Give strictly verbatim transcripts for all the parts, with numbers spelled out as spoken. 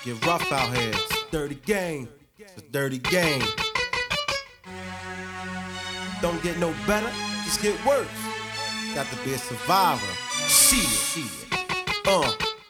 Get rough out here. It's a dirty game. It's a dirty game. Don't get no better, just get worse. Got to be a survivor. Shit. Uh.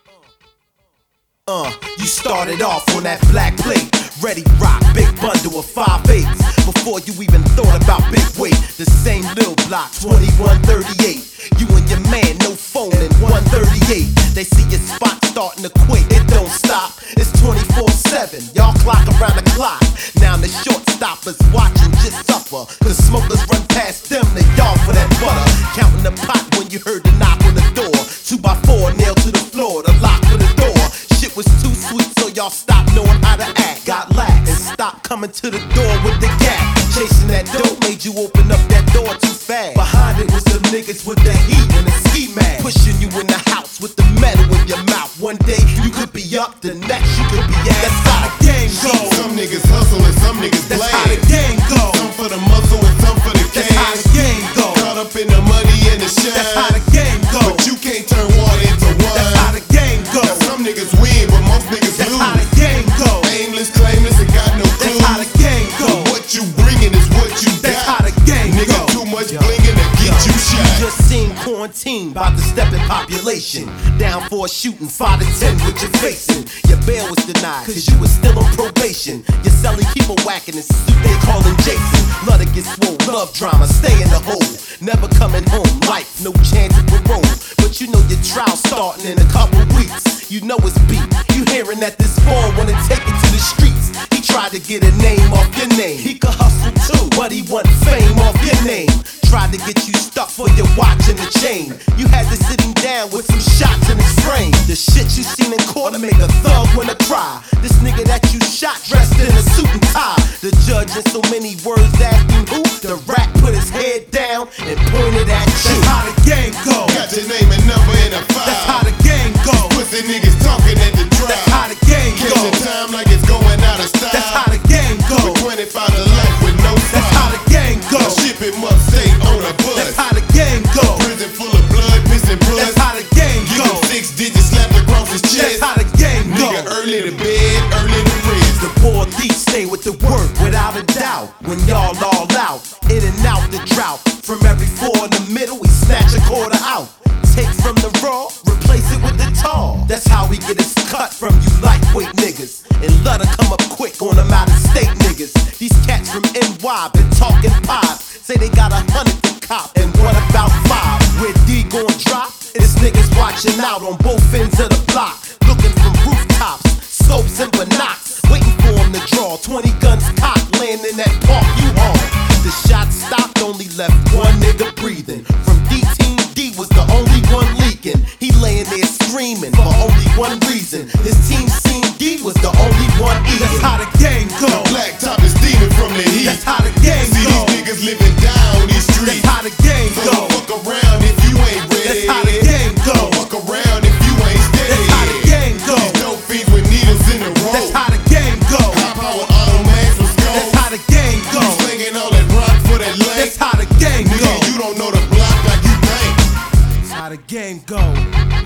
Uh, you started off on that black plate. Ready rock, big bundle of five eights. Before you even thought about big weight. The same little block, twenty-one thirty-eight. You and your man, no phone in one thirty-eight. They see your spot starting to quake, it don't stop. It's twenty-four seven, y'all clock around the clock. Now the short stoppers watching just suffer. Cause smokers run past them, they y'all for that butter. Counting the pot when you heard the knock on the door. Two by four nailed to the floor, the lock for the door. Shit was too sweet, so y'all stopped knowing how to act. Got lax and stopped coming to the door with the gap. Chasing that dope made you open up that door too fast. Behind it was the niggas with the heat and the ski mask. Pushing you in the house with the metal in your mouth. One day you could be up, the next you could be out. That's how the game goes. Some niggas hustle and some niggas play. That's how the game goes. Some for the muscle and some for the cash. That's how the game goes. Caught up in the money and the shine. That's how the game goes. But you can't turn water into wine. That's how the game goes. Now some niggas win, but most niggas That's lose. how the game goes. Aimless, claimless, and got no clue. That's how the game goes. What you bringing is what you That's got. how the game Nigga, goes. too much blinging to get you shot. Just seen quarantine, about to step in population. Down for a shooting, five to ten what you facing. Your bail was denied, cause you was still on probation. Your celly keep a whacking his suit, they callin' Jason. Love to get swole, love drama, stay in the hole. Never coming home, life, no chance of parole. But you know your trial starting in a couple weeks. You know it's beat, you hearing that this boy wanna take it to the streets. He tried to get a name off your name. He could hustle too, but he want fame off your name. Tried to get you stuck for your watch and the chain. You had to sit him down with some shots in his frame. The shit you seen in court to make a thug wanna cry. This nigga that you shot dressed in a suit and tie. The judge in so many words asking who. The rat put his head down and pointed at you. That's how the game goes. Got your name and number in a file. That's how the game goes. Pussy niggas talking at the trial. That's how the game Catch goes. your time like it's going out of style. That's how the game goes. With twenty-five to life with no file. That's how the game Now goes. ship it must stay on a bus. That's how the game goes. Prison full of blood, piss and blood. That's how the game Give him goes. six digits slapped across his chest. That's how the game Nigga goes. early to bed, early to rest. The poor thief stay with the work without a doubt. When y'all all out, in and out the drought. From every four in the middle, we snatch a quarter out. Take from the raw, replace it with the tall. That's how we get his cut from you lightweight niggas. And let her come up quick on them out of state niggas. These cats from N Y been talking pies. Say they got a hundred to cop, and what about five? Where D gon' drop? This niggas watching out on both ends of the block. Looking from rooftops, scopes and binocs. Waiting for him to draw, twenty guns cocked, laying in that park you haul. The shot stopped, only left one nigga breathing. From D Team D was the only one leaking. He laying there screaming for only one reason. His team seen D was the only one eating. That's how the game goes. Black top is steaming from the heat. That's how the game See goes. these niggas living down these streets. That's how the game So goes. fuck around if you ain't ready. That's how the game goes. Fuck around if you ain't steady. That's how the game goes. These dope fiends with needles in the road. That's how the game goes. High power automatics with scope. That's how the game You goes. slinging all that rock for that lane. That's how the game Nigga, goes. you don't know the block like you think. That's how the game goes.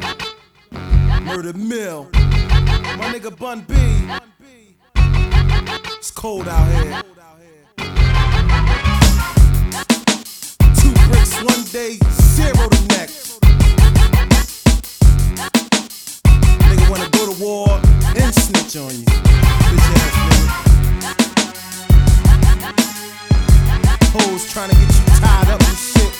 Murder Mill. My nigga Bun B. It's cold out here. Two bricks one day, zero the next. Nigga wanna go to war and snitch on you. Bitch ass nigga. Hoes trying to get you tied up and shit.